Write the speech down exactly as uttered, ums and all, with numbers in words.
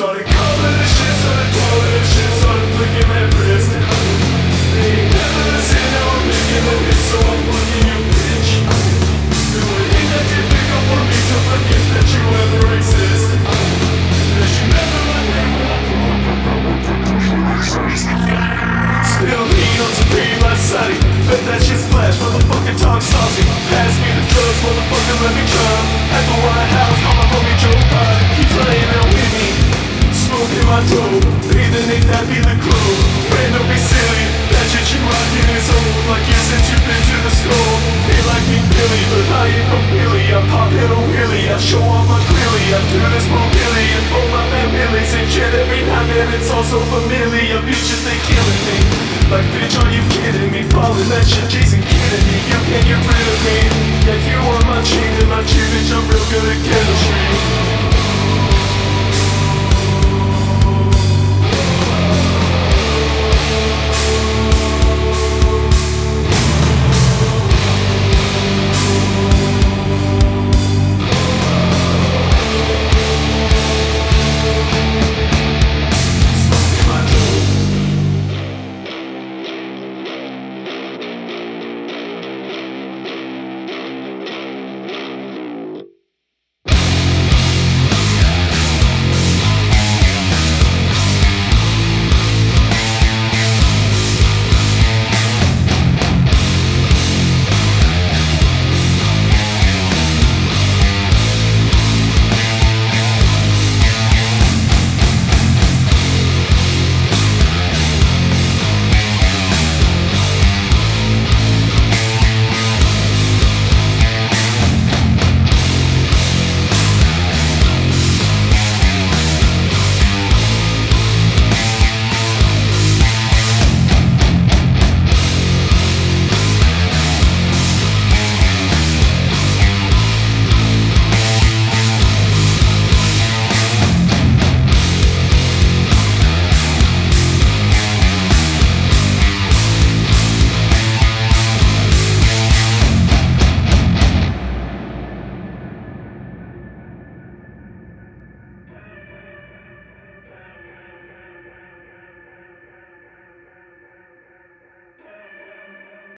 Started calling this shit, started calling this shit, started flicking that wrist. They ain't never seen how I'm making a hit, so I'm fucking you, bitch. It would ain't that difficult for me to forget that you ever exist. That you never let me Spill heat on some cream like Sunny. Bet that shit splash, motherfucking talk saucy. Pass me the drugs, motherfucker, let me try. At the White House, call my homie Joe Biden. Keep playing out with me, smoking my dope. Either Nick, that be the crew. Man, don't be silly, that shit you rockin' is old. Like you since you've been to the school. They like me Billy, but I ain't from Philly. I pop it on Willie, I show off my clearly. I do this for Billy and for my families and shit every night, and it's also familiar. Bitches, they killing me. Like, bitch, are you kidding me? Falling that shit, Jason kidding me. You can't get rid of me. Yeah, you want my chain and my cheer, bitch, I'm real good at chemistry.